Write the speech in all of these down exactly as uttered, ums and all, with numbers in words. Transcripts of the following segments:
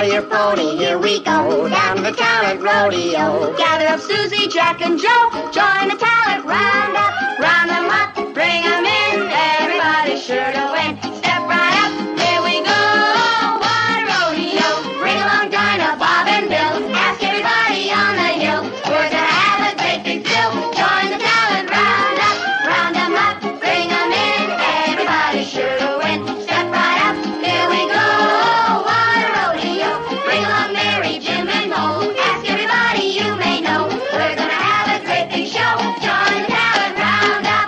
saddle your pony, here we go, down to the talent rodeo. Gather up Susie, Jack, and Joe, join the talent roundup. Round them up, bring them in, everybody's sure to win. Step right up, here we go, what a rodeo. Bring along Dinah, Bob, and Bill, ask everybody on the hill. We're gonna have a great big fill, join the talent roundup. Round them up, bring them in, everybody's sure to win. Step right up, here we go, what a rodeo. Bring along Mary, Jim, and Mo, ask everybody you may know. We're gonna have a great big show, join the talent roundup.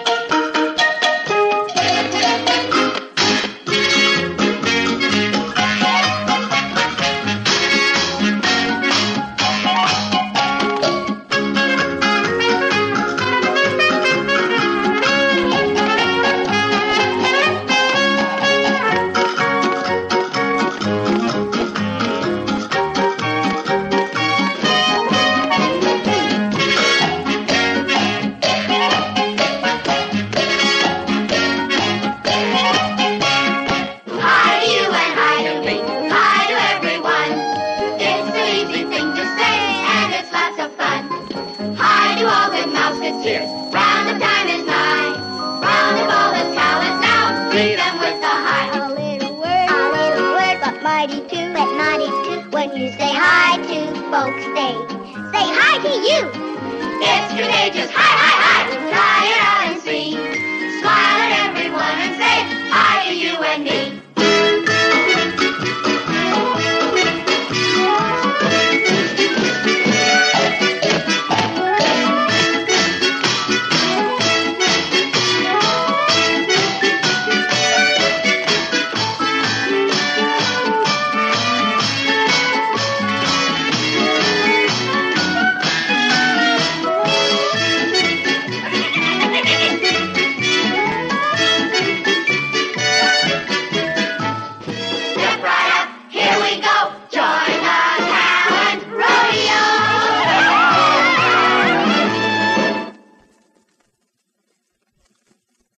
Hi to you and hi to me, hi to everyone. It's the easy thing to say and it's lots of fun. Hi to all good Mouseketeers, round-up time is nigh. Round up all the talents now, greet them with a hi. A little word, a little word, but mighty too, but mighty too. When you say hi to folks, they say hi to you. It's contagious, hi, hi, hi, try it out.